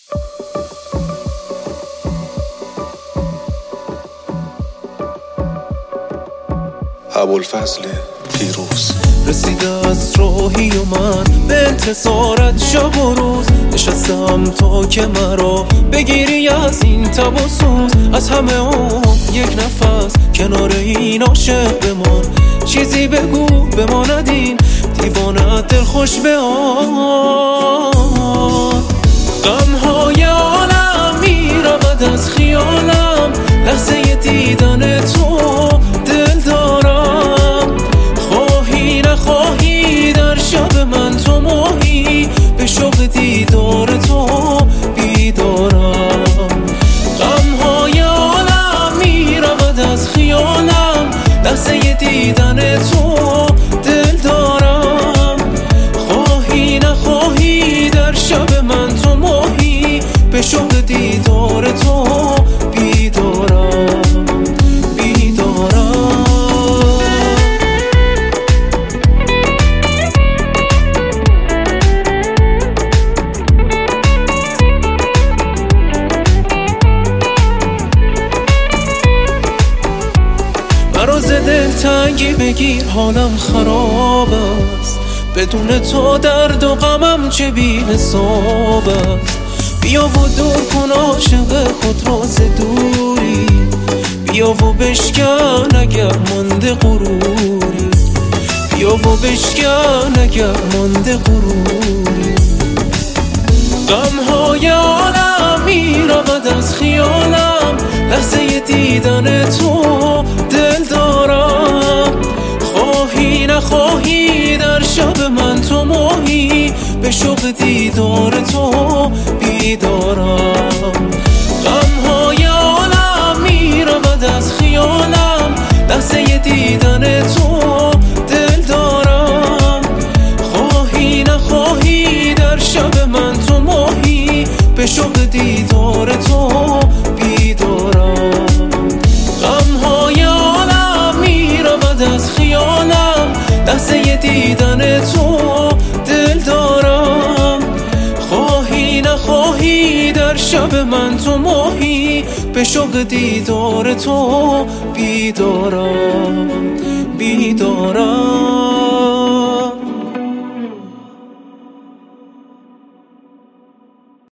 ابوالفضل پیروز. رسیده از راهی و من به انتصارت شب و روز، نشستم تا که مرا بگیری از این تب و سوز. از همه اون یک نفس کنار این عاشق بمان، چیزی بگو بماندین دیوانه دل خوش به آن. غمهای عالم میرود از خیالم، لحظه دیدن تو دل دارم. خواهی نخواهی در شب من تو ماهی، به شوق دیدار تو بیدارم. غمهای عالم میرود از خیالم، لحظه دیدن تو دل دارم. خواهی نخواهی در شب من تو ماهی، به شوق دیدار تو بیدارم. مراز دلتنگی بگیر حالم خراب است، بدون تو درد و غمم چه بی حساب است. بیا و دور کن عاشق خود راز دوری، بیا و بشکن اگر مانده غروری، بیا و بشکن اگر مانده غروری. غمهای عالم میرود از خیالم، لحظه دیدن تو دل دارم. خواهی نخواهی در شب من تو ماهی، به شوق دیدار تو بیدارم. غمهای عالم میرود از خیالم، لحظه دیدن تو دل دارم. خواهی نخواهی در شب من تو ماهی، به شوق دیدار تو بیدارم. غمهای عالم میرود از خیالم، لحظه دیدن تو دل دارم. خواهی نخواهی در شب من تو ماهی، به شوق دیدار تو بیدارم.